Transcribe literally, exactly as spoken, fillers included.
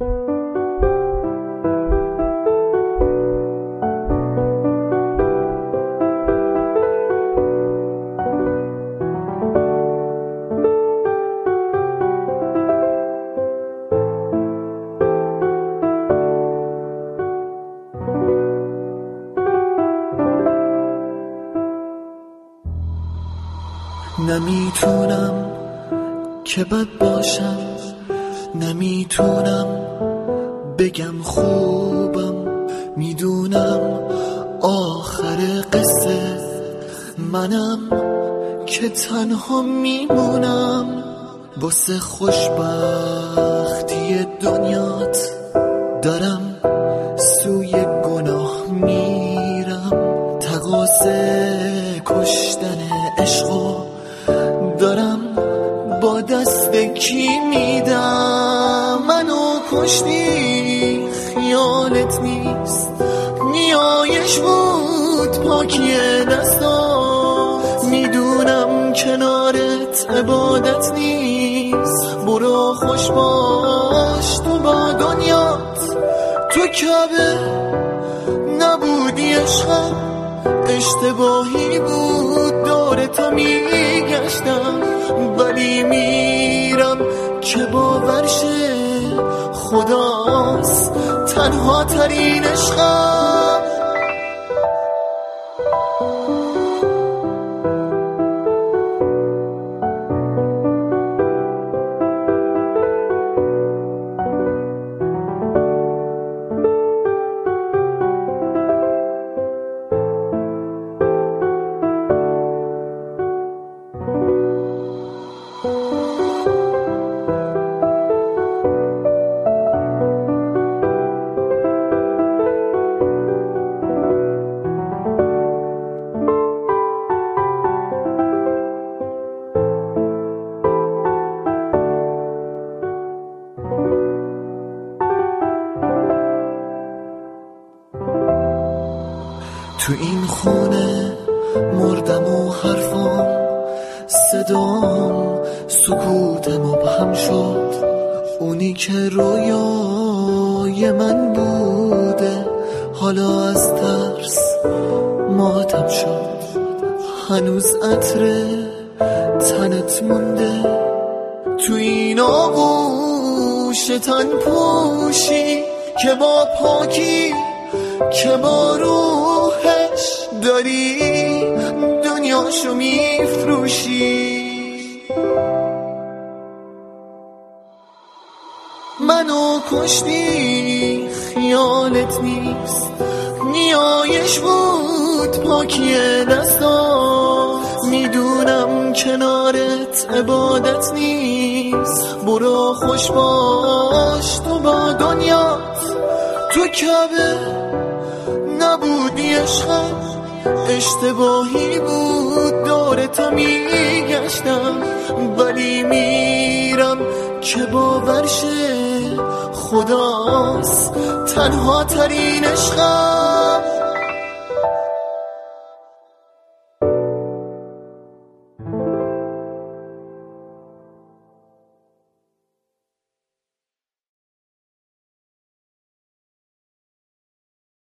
نمیتونم که بد باشم، نمیتونم بگم خوبم، میدونم آخر قصه منم که تنها میمونم. واسه خوشبختی دنیات دارم سوی گناه میرم، تقاضا کشتن عشقو دارم با دست کی میدم. منو کشتی خیالت نیست، نیایش بود پاکی دستا، میدونم کنارت عبادت نیست. برو خوش باش تو با دنیات، تو کعبه نبودی عشقم، اشتباهی بود دور تو میگشتم، ولی میرم که باورشه خداست تنها ترین عشقم. تو این خونه مردم و حرفام صدام سکوت مبهم شد، اونی که رویای من بوده حالا از ترس ماتم شد. هنوز عطر تنت مونده تو این آغوش تن پوشی که با پاکی که با روحش داری دنیاشو میفروشی. منو کشتی خیالت نیست، نیایش بود پاکی دستا، میدونم کنارت عبادت نیست. برو خوش باش تو با دنیات، تو کعبه نبودی عشقم، اشتباهی بود دور تو میگشتم، ولی میرم که باورشه خداست تنها ترین عشقم.